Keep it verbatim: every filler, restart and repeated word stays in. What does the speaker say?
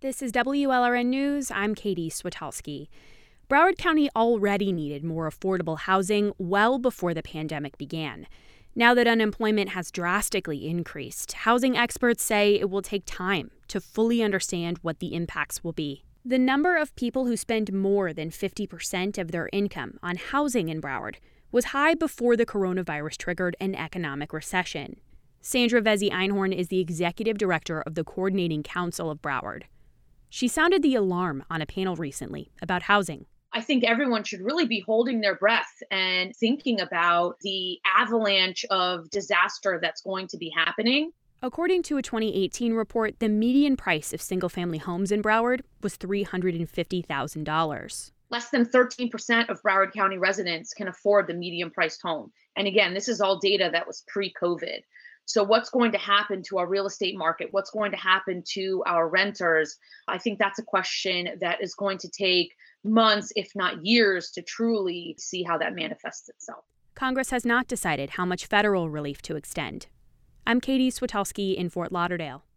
This is W L R N News. I'm Katie Switolski. Broward County already needed more affordable housing well before the pandemic began. Now that unemployment has drastically increased, housing experts say it will take time to fully understand what the impacts will be. The number of people who spend more than fifty percent of their income on housing in Broward was high before the coronavirus triggered an economic recession. Sandra Vesey-Einhorn is the executive director of the Coordinating Council of Broward. She sounded the alarm on a panel recently about housing. I think everyone should really be holding their breath and thinking about the avalanche of disaster that's going to be happening. According to a twenty eighteen report, the median price of single-family homes in Broward was three hundred fifty thousand dollars. Less than thirteen percent of Broward County residents can afford the medium-priced home. And again, this is all data that was pre-COVID. So what's going to happen to our real estate market? What's going to happen to our renters? I think that's a question that is going to take months, if not years, to truly see how that manifests itself. Congress has not decided how much federal relief to extend. I'm Katie Switolski in Fort Lauderdale.